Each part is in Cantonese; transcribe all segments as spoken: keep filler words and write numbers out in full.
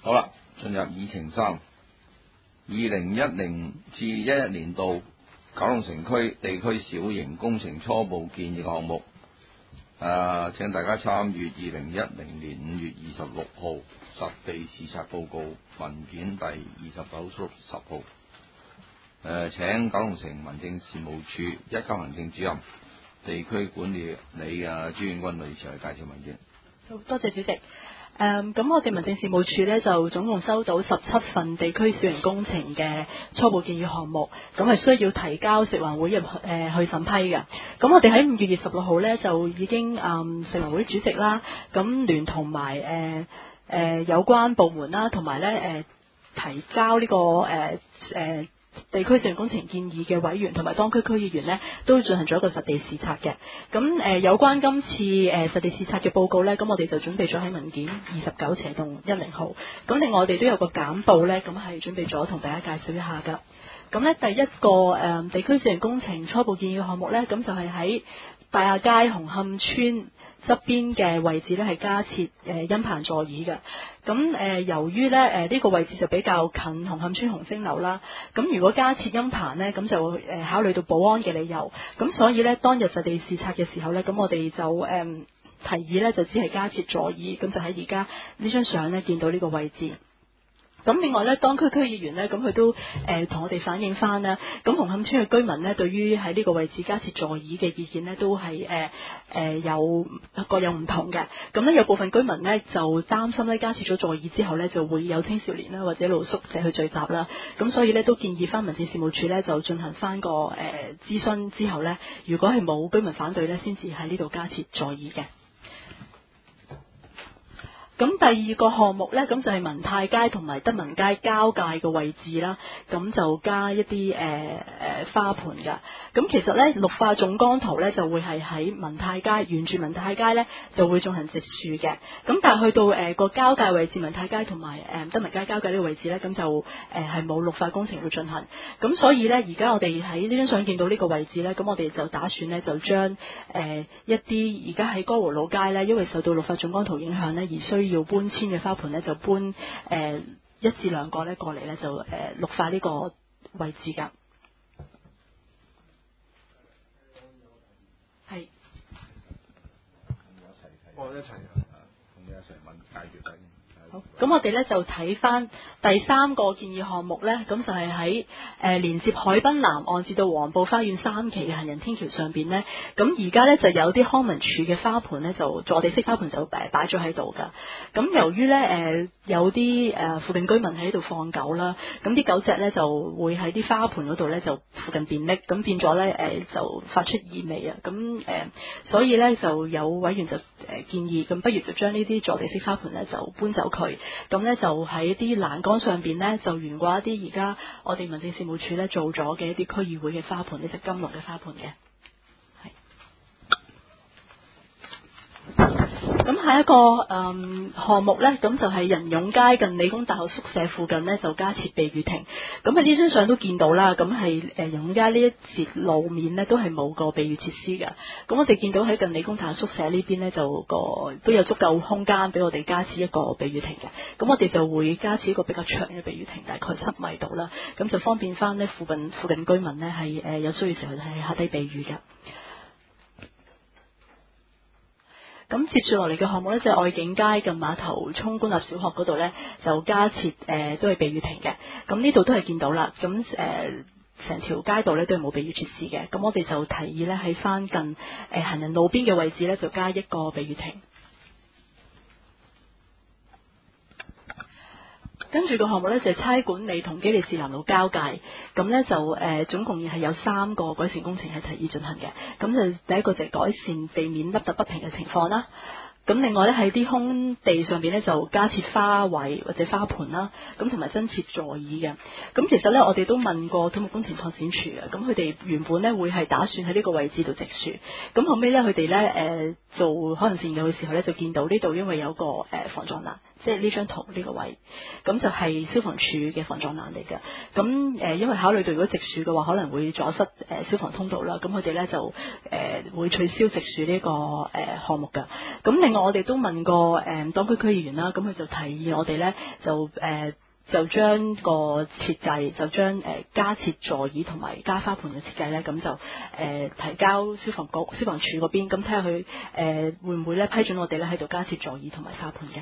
好啦，進入議程三，二零一零至一一年度九龍城區地區小型工程初步建議項目，誒、呃，請大家參閱二零一零年五月二十六號實地視察報告文件第二十九縮十號。誒、呃，請九龍城民政事務處一級行政主任、地區管理理啊朱婉君女士去介紹文件。 好多謝主席。誒、嗯，咁我哋民政事務處呢，就總共收到十七份地區小型工程嘅初步建議項目，咁係需要提交食環會入誒、呃、去審批嘅。咁我哋喺五月二十六號呢，就已經誒、嗯、食環會主席啦，咁聯同埋誒誒有關部門啦，同埋呢誒、呃、提交呢、這個誒誒。呃呃地區小型工程建議嘅委員同埋當區區議員呢，都進行咗一個實地視察嘅。咁誒、呃、有關今次誒、呃、實地視察嘅報告呢，咁我哋就準備咗喺文件二十九斜洞一零號。咁另外我哋都有個簡報呢，咁係準備咗同大家介紹一下噶。咁呢第一個誒、呃、地區小型工程初步建議嘅項目呢，咁就係喺大亞街紅磡村側邊嘅位置呢，係加設誒音棚座椅嘅。咁誒、呃、由於咧誒呢個位置就比較近紅磡村紅星樓啦，咁如果加設音棚呢，咁就誒、呃、考慮到保安嘅理由，咁所以呢，當日實地視察嘅時候呢，咁我哋就誒、呃、提議呢，就只係加設座椅，咁就喺而家呢張相呢，見到呢個位置。咁另外咧，當區區議員咧，咁佢都誒同、呃、我哋反映翻啦。咁紅磡村嘅居民咧，對於喺呢個位置加設座椅嘅意見咧，都係誒誒有各有唔同嘅。咁咧有部分居民咧就擔心咧加設咗座椅之後咧，就會有青少年啦或者露宿者去聚集啦。咁所以咧都建議翻民政事務處咧就進行翻個誒、呃、諮詢之後咧，如果係冇居民反對咧，先至喺呢度加設座椅嘅。咁第二個項目呢，咁就係民泰街同埋德民街交界嘅位置啦，咁就加一啲誒誒花盆㗎。咁其實呢，綠化總綱圖呢就會係喺民泰街，沿住民泰街呢就會進行植樹嘅。咁但係去到誒個、呃、交界位置，民泰街同埋誒德民街交界呢個位置呢，咁就誒係冇綠化工程去進行。咁所以呢，而家我哋喺呢張相見到呢個位置呢，咁我哋就打算呢，就將誒、呃、一啲而家喺歌湖老街呢，因為受到綠化總綱圖影響呢，而需要搬遷嘅花盆咧，就搬誒、呃、一至兩個咧過嚟咧，就誒、呃、綠化呢個位置噶。係。 我一齊同你一齊問解決緊。 好，咁我哋咧就睇翻第三個建議項目咧，咁就係喺誒連接海濱南岸至到黃埔花園三期嘅行人天橋上邊呢。咁而家咧就有啲康文署嘅花盆咧，就坐地式花盆就誒擺咗喺度噶。咁由於咧誒、呃、有啲誒、呃、附近居民喺度放狗啦，咁啲狗隻咧就會喺啲花盆嗰度咧就附近便溺，咁變咗咧誒就發出異味啊。咁誒、呃、所以咧就有委員就誒建議，咁不如就將呢啲坐地式花盆咧就搬走佢。咁呢就喺啲欄杆上邊呢，就懸掛一啲而家我哋民政事務處呢做咗嘅一啲區議會嘅花盆，呢隻金綠嘅花盆嘅。咁下一個誒、嗯、項目呢，咁就係仁勇街近理工大學宿舍附近呢，就加設避雨亭。咁喺呢張相都見到啦，咁係誒仁勇街呢一節路面呢，都係冇個避雨設施嘅。咁我哋見到喺近理工大學宿舍呢邊呢，就個都有足夠空間俾我哋加設一個避雨亭嘅。咁我哋就會加設一個比較長嘅避雨亭，大概七米度啦。咁就方便翻呢附近附近居民呢，係誒有需要時候喺下低避雨嘅。咁接住落嚟嘅項目呢，就係愛景街近馬頭涌官立小學嗰度呢，就加設誒、呃、都係避雨亭嘅。咁呢度都係見到啦。咁誒成條街道呢，都係冇避雨設施嘅。咁我哋就提議呢，喺翻近誒、呃、行人路邊嘅位置呢，就加一個避雨亭。跟住個項目呢，就係差管理同基利士南路交界，咁呢，就誒、呃、總共係有三個改善工程係提議進行嘅。咁就第一個就係改善地面凹凸不平嘅情況啦。咁另外呢，喺啲空地上邊呢，就加設花卉或者花盆啦，咁同埋增設座椅嘅。咁其實呢，我哋都問過土木工程拓展署嘅，咁佢哋原本呢會係打算喺呢個位置度植樹，咁後尾呢，佢哋呢誒、呃、做海岸線嘅時候呢，就見到呢度因為有個誒、呃、防撞欄。即係呢張圖呢個位，咁就係消防處嘅防撞欄嚟嘅。咁誒、呃，因為考慮到如果植樹嘅話，可能會阻塞誒、呃、消防通道啦。咁佢哋咧就誒、呃、會取消植樹呢、這個誒項、呃、目㗎。咁另另外我哋都問過誒、呃、當區區議員啦，咁佢就提議我哋咧就誒。呃就將個設計就將誒、呃、加設座椅同埋加花盆嘅設計咧，咁就誒、呃、提交消防局消防處嗰邊，咁睇下佢誒會唔會咧批准我哋咧喺度加設座椅同埋花盆嘅。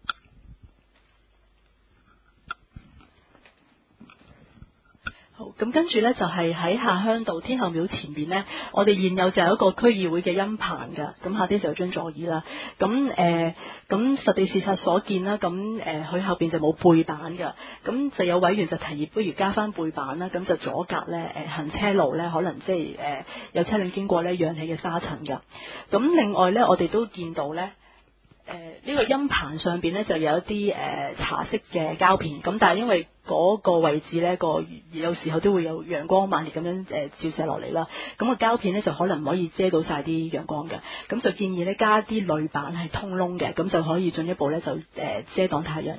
好，咁跟住咧就係、是、喺下鄉道天后廟前邊咧，我哋現有就有一個區議會嘅音棚㗎，咁下啲就有張座椅啦。咁誒，咁、呃、實地視察所見啦，咁誒佢後邊就冇背板㗎，咁就有委員就提議，不如加翻背板啦，咁就阻隔咧誒、呃、行車路咧，可能即係誒有車輛經過咧揚起嘅沙塵㗎。咁另外咧，我哋都見到咧。誒呢、呃這個音棚上邊咧就有一啲誒、呃、茶色嘅膠片，咁但係因為嗰個位置咧個有時候都會有陽光猛烈咁樣誒、呃、照射落嚟啦，咁、個膠片咧就可能唔可以遮到晒啲陽光嘅，咁就建議咧加啲鋁板係通窿嘅，咁就可以進一步咧就誒、呃、遮擋太陽嘅。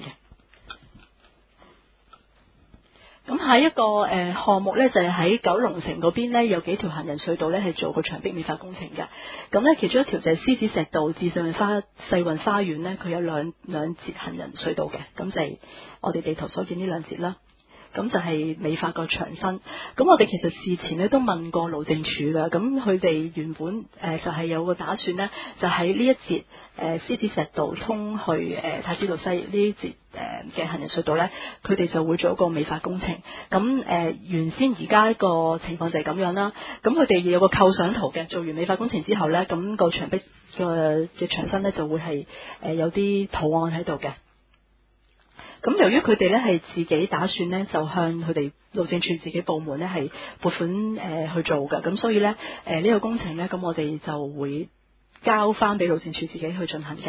咁下一個誒項目咧就係、是、喺九龍城嗰邊咧有幾條行人隧道咧係做過牆壁美化工程嘅，咁咧其中一條就係獅子石道至世運花世運花園咧，佢有兩兩節行人隧道嘅，咁就係我哋地圖所見呢兩節啦。咁就係美化個牆身。咁我哋其實事前咧都問過路政署㗎，咁佢哋原本誒、呃、就係、是、有個打算呢，就喺呢一節誒獅子石道通去誒、呃、太子道西呢一節誒嘅、呃、行人隧道呢，佢哋就會做一個美化工程。咁誒、呃、原先而家個情況就係咁樣啦。咁佢哋有個構想圖嘅，做完美化工程之後呢，咁、那個牆壁嘅嘅牆身呢，就會係誒、呃、有啲圖案喺度嘅。咁由於佢哋咧係自己打算咧，就向佢哋路政署自己部門咧係撥款誒、呃、去做嘅，咁所以咧誒呢、呃這個工程咧，咁我哋就會交翻俾路政署自己去進行嘅。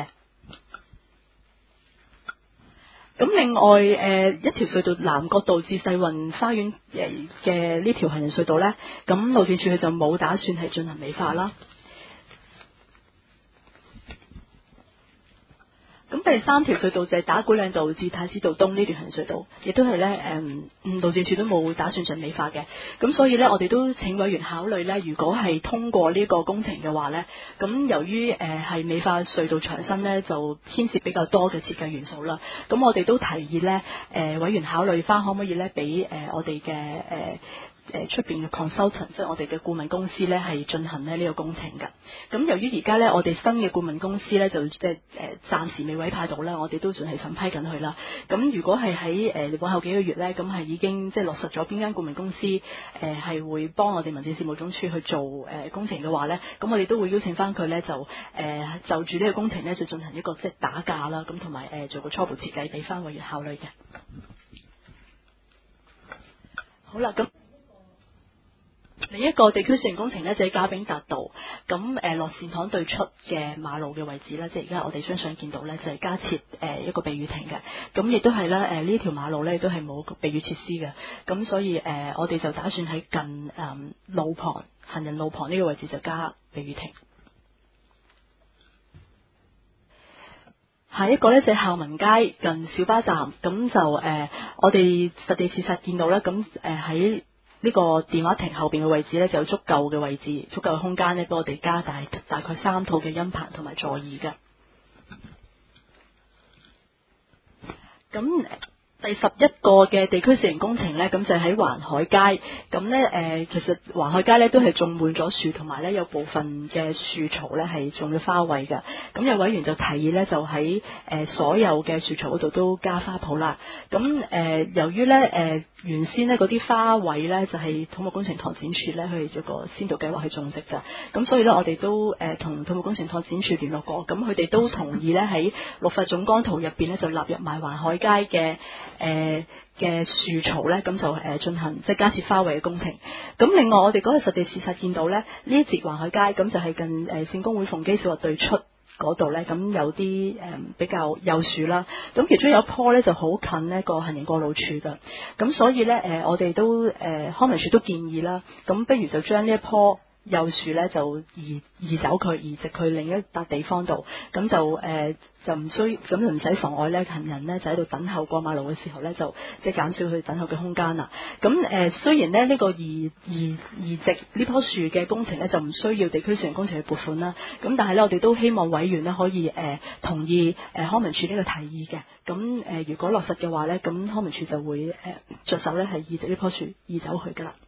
咁另外誒、呃、一條隧道南角道至世運花園誒嘅呢條行人隧道咧，咁路政署佢就冇打算係進行美化啦。咁第三條隧道就係打鼓嶺道至太子道東呢條行隧道，亦都係咧誒，路政署都冇打算進美化嘅。咁所以咧，我哋都請委員考慮咧，如果係通過呢個工程嘅話咧，咁由於誒係、呃、美化隧道牆身咧，就牽涉比較多嘅設計元素啦。咁我哋都提議咧，誒、呃、委員考慮翻可唔可以咧，俾誒、呃、我哋嘅誒。呃誒出邊嘅 consultant，即係我哋嘅顧問公司咧，係進行咧呢個工程㗎。咁由於而家咧，我哋新嘅顧問公司咧，就即係誒暫時未委派到啦，我哋都仲係審批緊佢啦。咁如果係喺誒往後幾個月咧，咁係已經即係落實咗邊間顧問公司誒係、呃、會幫我哋民政事務總署去做誒、呃、工程嘅話咧，咁我哋都會邀請翻佢咧，就誒、呃、就住呢個工程咧，就進行一個即係打價啦，咁同埋誒做個初步設計俾翻委員考慮嘅。好啦，咁。另一個地區小型工程呢，就喺賈炳達道，咁誒樂善堂對出嘅馬路嘅位置呢，即係而家我哋張相見到呢，就係、是、加設誒、呃、一個避雨亭嘅，咁亦都係咧誒呢條馬路呢，都係冇避雨設施嘅，咁所以誒、呃、我哋就打算喺近誒、呃、路旁行人路旁呢個位置就加避雨亭。下一個呢，就係孝民街近小巴站，咁就誒、呃、我哋實地視察見到啦，咁誒喺呢個電話亭後邊嘅位置呢，就有足夠嘅位置，足夠嘅空間呢，俾我哋加大大概三套嘅音棚同埋座椅嘅。咁第十一個嘅地區小型工程呢，咁就喺環海街。咁呢，誒、呃，其實環海街呢都係種滿咗樹，同埋呢有部分嘅樹槽呢係種咗花卉嘅。咁有委員就提議呢，就喺誒、呃、所有嘅樹槽嗰度都加花圃啦。咁誒、呃，由於呢誒、呃、原先呢嗰啲花卉呢，就係、是、土木工程拓展署呢去做個先導計劃去種植㗎。咁所以呢，我哋都誒同、呃、土木工程拓展署聯絡過，咁佢哋都同意呢，喺綠化總綱圖入邊呢，就納入埋環海街嘅。誒嘅樹槽咧，咁就誒進行即係加設花卉嘅工程。咁另外我哋嗰日實地視察見到咧，呢一節環海街咁就係近誒聖公會鳳基小學對出嗰度咧，咁有啲誒比較幼樹啦。咁其中有一棵咧就好近呢個行人過路處㗎。咁所以咧誒我哋都誒康文署都建議啦，咁不如就將呢一棵幼樹咧就移移走佢，移植去另一笪地方度，咁就誒、呃、就唔需咁就唔使妨礙咧行人咧就喺度等候過馬路嘅時候咧就即係減少佢等候嘅空間啦。咁誒、呃、雖然咧呢、呢個移移移植呢棵樹嘅工程咧就唔需要地區樹園工程去撥款啦，咁但係咧我哋都希望委員咧可以誒、呃、同意誒、呃、康文署呢個提議嘅。咁誒、呃、如果落實嘅話咧，咁康文署就會誒着手咧係移植呢棵樹移走佢噶啦。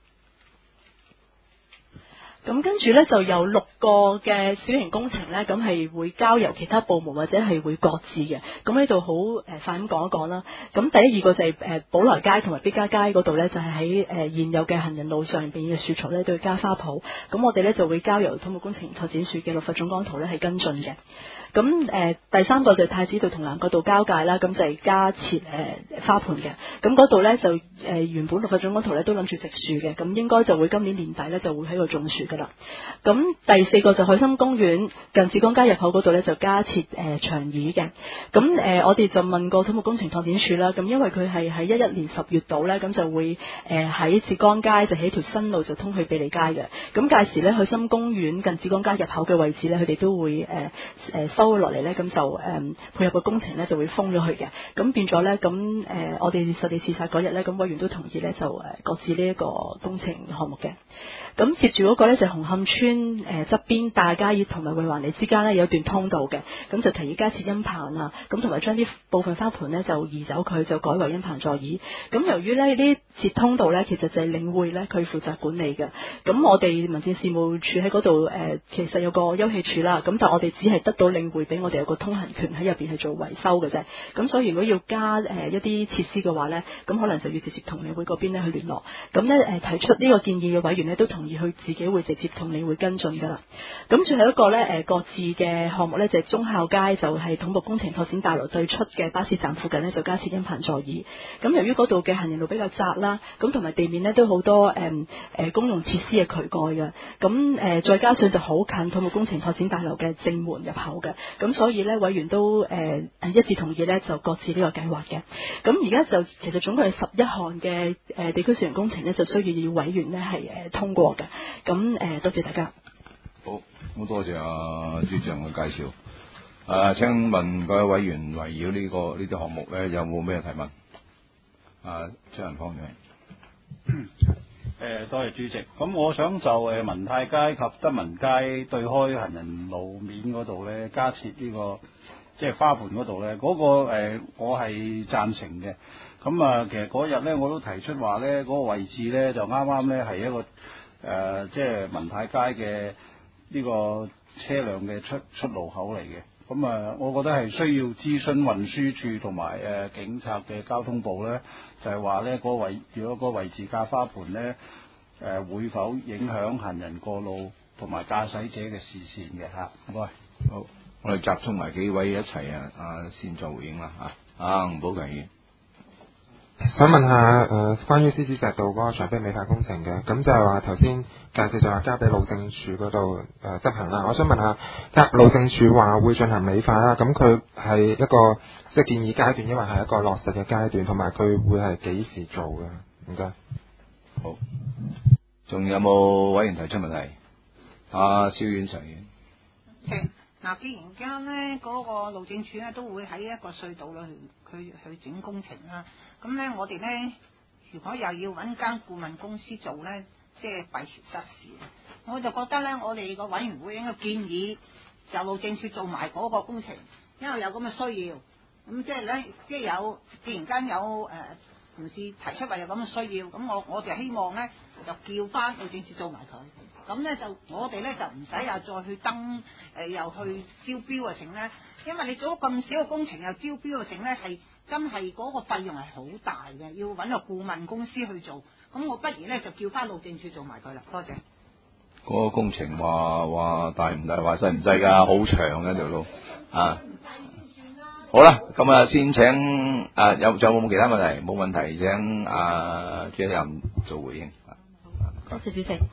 咁跟住咧就有六個嘅小型工程咧，咁係會交由其他部門或者係會擱置嘅。咁呢度好誒快咁講一講啦。咁第一二個就係誒寶來街同埋碧嘉街嗰度咧，就係喺誒現有嘅行人路上邊嘅樹槽咧都要加花圃。咁我哋咧就會交由土木工程拓展署嘅綠化總綱圖咧係跟進嘅。咁誒、呃、第三個就係太子道同南角道交界啦，咁就係加設誒、呃、花盆嘅。咁嗰度咧就誒、呃、原本綠化總綱圖咧都諗住植樹嘅，咁應該就會今年年底咧就會喺度種樹噶啦。咁第四個就海心公園近紫光街入口嗰度咧就加設誒、呃、長椅嘅。咁誒、呃、我哋就問過土木工程拓展署啦，咁因為佢係喺一一年十月度咧，咁就會誒喺紫光街就起條新路就通去庇利街嘅。咁屆時咧海心公園近紫光街入口嘅位置咧，佢哋都會誒誒、呃、收咗落嚟咧，咁就誒、呃、配合個工程咧就會封咗佢嘅。咁變咗咧，咁誒、呃、我哋實地視察嗰日咧，咁委員都同意咧就誒擱置呢一個工程項目嘅。咁接住嗰個咧就紅磡村誒側邊大家樂同埋惠環里之間咧有一段通道嘅，咁就提議加設陰棚啊，咁同埋將啲部分花盆咧就移走佢，就改為陰棚座椅。咁由於咧呢啲設通道咧，其實就係領匯咧佢負責管理嘅。咁我哋民政事務處喺嗰度誒，其實有個休憩處啦。咁但係我哋只係得到領匯俾我哋有個通行權喺入邊係做維修嘅啫。咁所以如果要加誒、呃、一啲設施嘅話咧，咁可能就要直接同領匯嗰邊咧去聯絡。咁咧誒提出呢個建議嘅委員咧都同意去自己會直接同領匯跟進噶啦。咁最後一個咧誒擱置嘅項目咧就係、是、忠孝街，就係土木工程拓展大樓對出嘅巴士站附近咧就加設陰棚座椅。咁由於嗰度嘅行人路比較窄啦，咁同埋地面咧都好多誒誒、呃、公用設施嘅渠蓋嘅。咁誒、呃、再加上就好近土木工程拓展大樓嘅正門入口嘅。咁所以咧委員都誒誒、呃、一致同意咧就擱置呢個計劃嘅。咁而家就其實總共係十一項嘅誒地區樹園工程咧就需要要委員咧係誒通過嘅。咁誒、呃、多謝大家。 好，好多謝阿朱長嘅介紹。啊，請問各位委員圍繞呢、這個呢啲項目咧，有冇咩提問？啊，張仁芳嘅。 誒，多謝主席。咁我想就誒文泰街及德民街對開行人路面嗰度咧，加設呢、這個即係花盆嗰度咧，嗰、那個誒、呃、我係贊成嘅。咁啊，其實嗰日咧我都提出話咧，嗰、那個位置咧就啱啱咧係一個誒、呃、即係文泰街嘅呢個車輛嘅出出路口嚟嘅。咁啊，我覺得係需要諮詢運輸處同埋誒警察嘅交通部咧，就係話咧嗰個位，如果嗰個位置架花盆咧，誒、呃、會否影響行人過路同埋駕駛者嘅視線嘅嚇？唔該。 好，我哋集中埋幾位一齊啊，啊先作回應啦嚇。啊，吳寶強議員。 想問下誒、呃，關於獅子石道嗰個牆壁美化工程嘅，咁就係話頭先介紹就話交俾路政署嗰度誒執行啦。我想問下，交路政署話會進行美化啦，咁佢係一個即係建議階段，因為係一個落實嘅階段，同埋佢會係幾時做嘅？唔該。 好，仲有冇委員提出問題？阿蕭院長議員。 誒，嗱，既然間咧嗰個路政署咧都會喺一個隧道裏去去去整工程啦，咁咧我哋咧如果又要揾間顧問公司做咧，即係弊處得事。我就覺得咧，我哋個委員會應該建議就路政署做埋嗰個工程，因為有咁嘅需要。咁即係咧，即係有，既然間有誒同事提出話有咁嘅需要，咁我我就希望咧就叫翻路政署做埋佢。咁咧就我哋咧就唔使又再去登誒、呃，又去招標啊成咧，因為你做咗咁少嘅工程又招標啊成咧，係真係嗰個費用係好大嘅，要揾個顧問公司去做。咁我不如咧就叫翻路政署做埋佢啦。多謝。 嗰個工程話話大唔大，話細唔細㗎，好長嘅條路啊！好啦，咁啊先請啊有仲有冇其他問題？冇問題，請啊主任做回應。 多謝主席。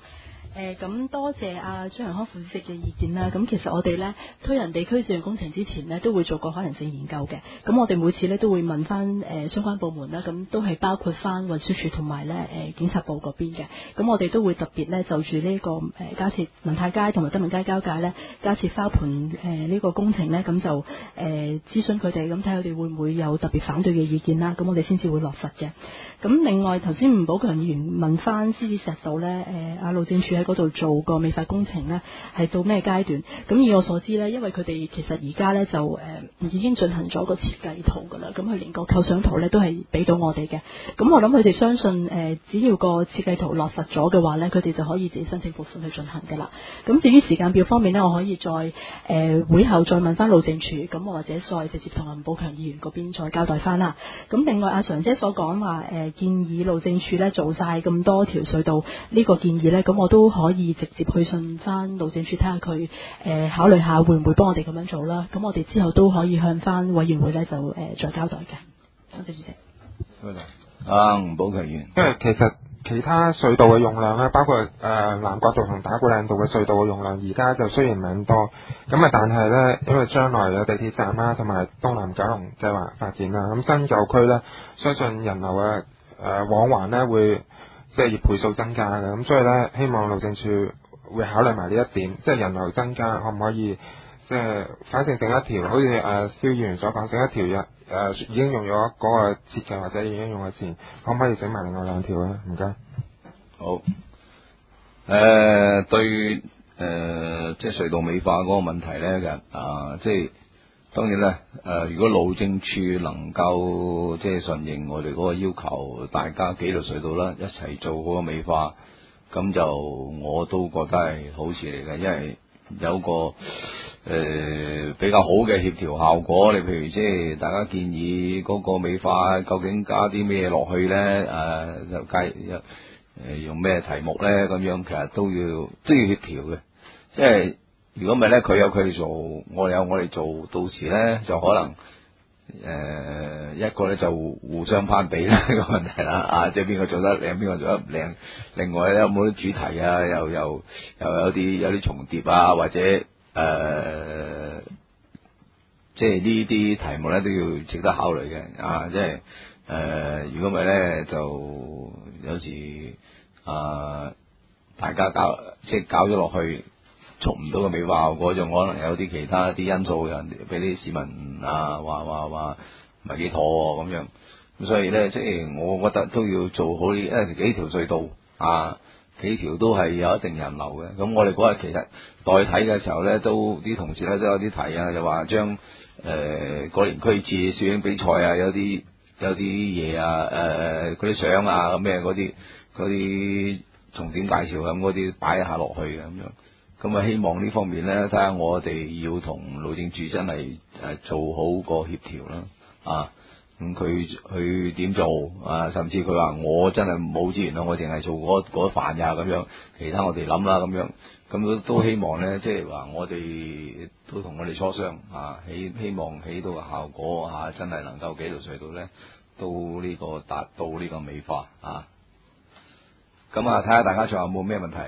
誒咁多謝阿張陽康副主席嘅意見啦。咁其實我哋咧推人地區小型工程之前呢，都會做過可能性研究嘅。咁我哋每次咧都會問翻誒相關部門啦，咁都係包括翻運輸署同埋咧誒警察部嗰邊嘅。咁我哋都會特別咧就住呢個誒加設文泰街同埋德民街交界咧加設花盆誒呢個工程咧，咁就誒諮詢佢哋，咁睇佢哋會唔會有特別反對嘅意見啦。咁我哋先至會落實嘅。咁另外頭先吳寶強議員問翻獅子石道咧，誒阿路政署喺嗰度做個美化工程咧，係到咩階段？咁以我所知咧，因為佢哋其實而家咧就誒、呃、已經進行咗個設計圖㗎啦，咁佢連個構想圖咧都係俾到我哋嘅。咁我諗佢哋相信誒、呃，只要個設計圖落實咗嘅話咧，佢哋就可以自己申請撥款去進行㗎啦。咁至於時間表方面咧，我可以再誒、呃、會後再問翻路政署，咁我或者再直接同吳寶強議員嗰邊再交代翻啦。咁另外阿常姐所講話誒建議路政署咧做晒咁多條隧道呢個建議咧，咁我都可以直接去信翻路政署睇下佢誒考慮下會唔會幫我哋咁樣做啦。咁我哋之後都可以向翻委員會咧就誒、呃、再交代嘅。多謝主席。 多謝。啊，吳寶強議員。 因為其實其他隧道嘅用量咧，包括誒、呃、南角道同打鼓嶺道嘅隧道嘅用量，而家就雖然唔係咁多，咁啊但係咧，因為將來有地鐵站啦，同埋東南九龍計劃發展啦，咁新舊區咧，相信人流嘅誒、呃、往還咧會即係倍數增加嘅，咁所以咧希望路政署會考慮埋呢一點，即係人流增加可唔可以即係反正整一條，好似誒蕭議員所講，整一條日。誒、呃、已經用咗嗰個設計或者已經用咗錢，可唔可以整埋另外兩條咧？唔該。 好。誒、呃、對誒、呃、即係隧道美化嗰個問題咧嘅啊，即係當然咧誒、呃，如果路政署能夠即係順應我哋嗰個要求，大家幾條隧道啦，一齊做嗰個美化，咁就我都覺得係好事嚟嘅，因為有個誒、呃、比較好嘅協調效果。你譬如即係大家建議嗰個美化，究竟加啲咩落去咧？誒、呃、就加誒用咩題目咧？咁樣其實都要都要協調嘅。即係如果唔係咧，佢有佢哋做，我哋有我哋做，到時咧就可能誒、呃、一個咧就互相攀比啦呢個問題啦。啊，即係邊個做得靚，邊個做得唔靚。另外咧有冇啲主題啊？又又又有啲有啲重疊啊，或者誒、呃，即係呢啲題目咧都要值得考慮嘅。啊，即係誒，如果唔係咧，就有時啊、呃，大家搞即係搞咗落去，促唔到個美化效果，仲可能有啲其他啲因素，人俾啲市民啊話話話唔係幾妥咁樣。咁所以咧，即係我覺得都要做好啲，因為幾條隧道啊，幾條都係有一定人流嘅。咁我哋嗰日其實代睇嘅時候咧，都啲同事咧都有啲提啊，就話將誒過年區節攝影比賽啊，有啲有啲嘢啊，誒嗰啲相啊咩嗰啲嗰啲重點介紹咁嗰啲擺一下落去嘅咁樣。咁啊，希望呢方面咧，睇下我哋要同路政署真係誒做好個協調啦，啊！咁佢佢點做啊？甚至佢話我真係冇資源啦，我淨係做嗰嗰飯呀咁樣，其他我哋諗啦咁樣，咁都都希望咧，即係話我哋都同我哋磋商啊，希希望起到個效果啊，真係能夠幾條隧道咧，都呢個達到呢個美化啊。咁啊，睇下大家仲有冇咩問題？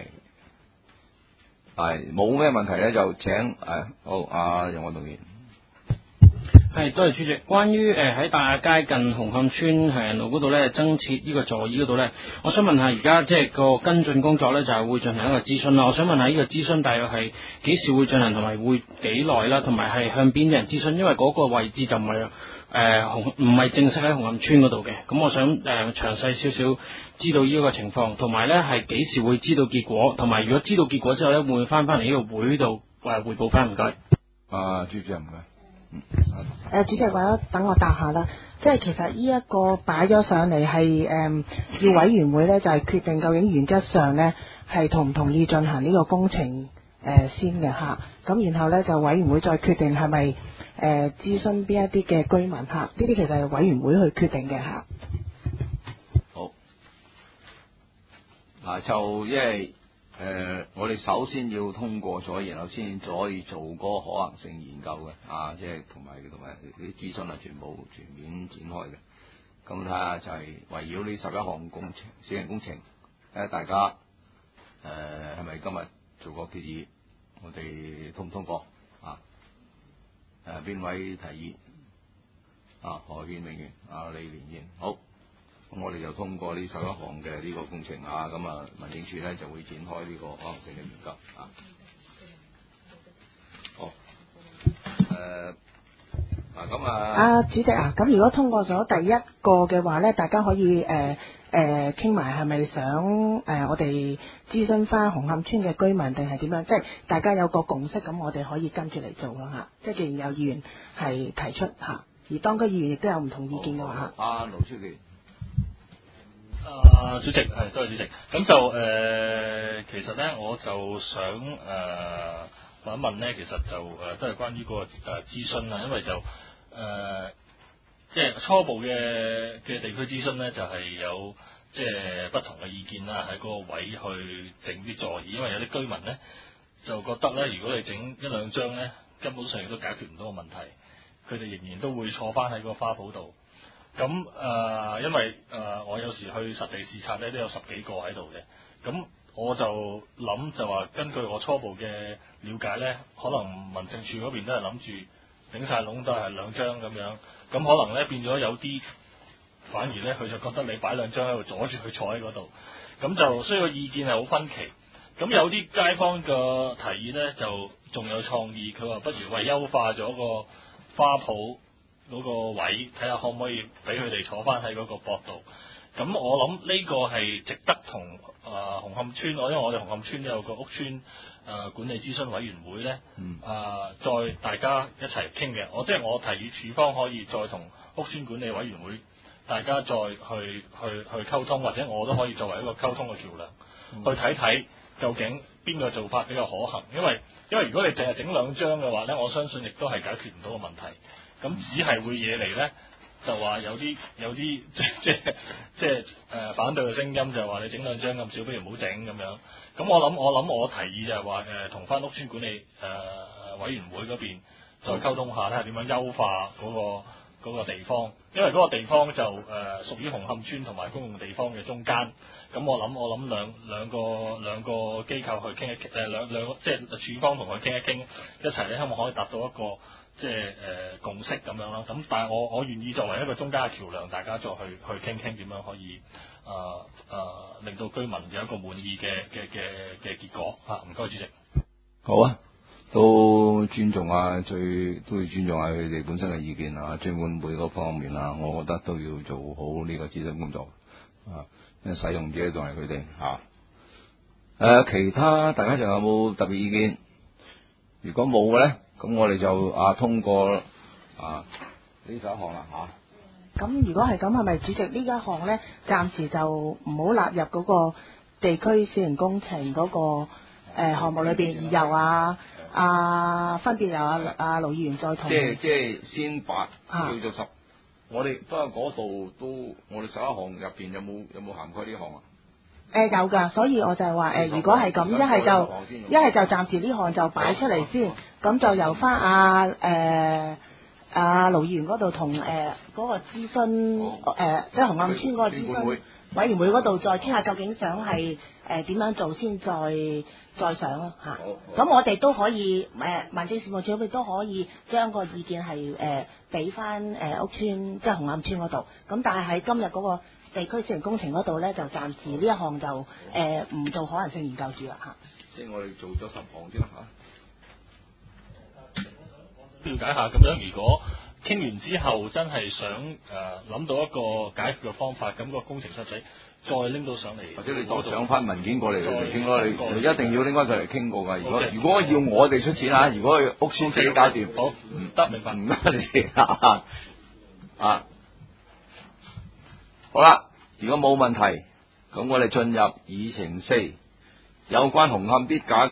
係冇咩問題咧，就請誒、啊、好阿楊愛棟議員。 係，多謝主席。關於誒喺大亞街近紅磡村行人路嗰度咧，增設呢個座椅嗰度咧，我想問下而家即係個跟進工作咧，就係會進行一個諮詢啦。我想問下呢個諮詢大約係幾時會進行，同埋會幾耐啦？同埋係向邊啲人諮詢？因為嗰個位置就唔係誒紅唔係正式喺紅磡村嗰度嘅。咁我想誒、呃、詳細少少知道呢個情況，同埋咧係幾時會知道結果？同埋如果知道結果之後咧，會唔會翻翻嚟呢個會度誒彙報翻？唔該。啊， 朱主任唔該。 誒、呃，主席，為咗等我答下啦，即係其實呢一個擺咗上嚟係誒要委員會咧，就係、是、決定究竟原則上咧係同唔同意進行呢個工程誒、呃、先嘅吓，咁然後咧就委員會再決定係咪誒諮詢邊一啲嘅居民吓，呢啲其實係委員會去決定嘅吓。 好，嗱就因為。誒、呃，我哋首先要通過咗，然後先可以做嗰個可行性研究嘅，啊，即係同埋同埋啲諮詢係全部全面展開嘅。咁睇下就係圍繞呢十一項工程、小型工程，睇下大家誒係咪今日做個決議，我哋通唔通過啊？誒邊位提議？啊何憲明員、啊李連燕，好，咁我哋就通過呢十一項嘅呢個工程啊，咁啊民政處咧就會展開呢個可行性嘅研究啊。好，誒嗱咁啊， 啊主席啊，咁如果通過咗第一個嘅話咧，大家可以誒誒傾埋係咪想誒、呃、我哋諮詢翻紅磡村嘅居民定係點樣？即係大家有個共識，咁我哋可以跟住嚟做咯嚇。即係既然有議員係提出嚇，而當區議員亦都有唔同意見嘅話嚇。 阿盧書記。 啊，主席係多謝主席。咁就誒、呃，其實咧我就想誒、呃、問一問咧，其實就誒、呃、都係關於嗰、那個誒、呃、諮詢啦，因為就誒、呃、即係初步嘅嘅地區諮詢咧，就係、是、有即係不同嘅意見啦，喺嗰個位去整啲座椅，因為有啲居民咧就覺得咧，如果你整一兩張咧，根本上亦都解決唔到個問題，佢哋仍然都會坐翻喺個花圃度。咁誒、呃，因為誒、呃，我有時去實地視察咧，都有十幾個喺度嘅。咁我就諗就話，根據我初步嘅了解咧，可能民政處嗰邊都係諗住頂晒籠都係兩張咁樣。咁可能咧變咗有啲，反而咧佢就覺得你擺兩張喺度阻住佢坐喺嗰度。咁就所以個意見係好分歧。咁有啲街坊嘅提議咧，就仲有創意，佢話不如為優化咗個花圃嗰個位，睇下可唔可以俾佢哋坐翻喺嗰個膊度。咁我諗呢個係值得同誒、呃、紅磡村，我因為我哋紅磡村有個屋村誒、呃、管理諮詢委員會咧，誒、 嗯呃、再大家一齊傾嘅。我即係我提議處方可以再同屋村管理委員會大家再去去去溝通，或者我都可以作為一個溝通嘅橋梁，嗯、去睇睇究竟邊個做法比較可行。因為因為如果你淨係整兩張嘅話咧，我相信亦都係解決唔到個問題。咁只係會惹嚟咧，就話有啲有啲即即即誒、呃、反對嘅聲音，就係話你整兩張咁少，不如唔好整咁樣。咁我諗我諗我提議就係話誒同翻屋村管理誒、呃、委員會嗰邊再溝通下，睇下點樣優化嗰、嗰個嗰個地方，因為嗰個地方就誒、呃、屬於紅磡村同埋公共地方嘅中間。咁我諗我諗兩兩個兩個機構去傾一傾，誒兩兩個即係處方同佢傾一傾，一齊咧希望可以達到一個即係誒、呃、共識咁樣啦。咁但係我我願意作為一個中間嘅橋梁，大家再去去傾傾點樣可以誒誒、呃呃、令到居民有一個滿意嘅嘅嘅嘅結果嚇。唔該，主席。 好啊，都尊重啊，最都要尊重下佢哋本身嘅意見啊，儘管每個方面啊，我覺得都要做好呢個諮詢工作啊，因為使用者仲係佢哋嚇。誒、啊，其他大家仲有冇特別意見？如果冇嘅咧，咁我哋就啊通過啊呢十一項啦嚇。 咁如果係咁，係咪主席呢一項咧，暫時就唔好納入嗰個地區小型工程嗰、嗰個誒、呃、項目裏邊，而由啊啊分別由啊啊盧議員再同。 即係即係先把啊叫做十，我哋不過嗰度都我哋十一項入邊有冇有冇涵蓋呢項啊？ 誒、呃、有㗎，所以我就係話誒，如果係咁，一係就一係就暫時呢項就擺出嚟先，咁就由翻阿誒阿盧議員嗰度同誒嗰個諮詢誒即係紅磡村嗰個諮詢委員會嗰度再傾下究竟想係誒點樣做先，再再上咯嚇。咁我哋都可以誒、呃、民政事務處嗰邊都可以將個意見係誒俾翻誒屋村即係紅磡村嗰度。咁但係喺今日嗰個地區小型工程嗰度咧，就暫時呢一項就誒唔、呃、做可能性研究住啦嚇。 即係我哋做咗十項先啦嚇。 了解下咁樣，如果傾完之後真係想誒諗、呃、到一個解決嘅方法，咁、個工程實際再拎到上嚟， 或者你再上翻文件過嚟嚟傾咯，你過一定要拎翻上嚟傾過㗎。如果 Okay. 如果要我哋出錢嚇，如果屋村自己搞掂， 好唔得，明白唔該你哋啊啊！好啦，如果冇問題，咁我哋進入議程四，有關紅磡必解。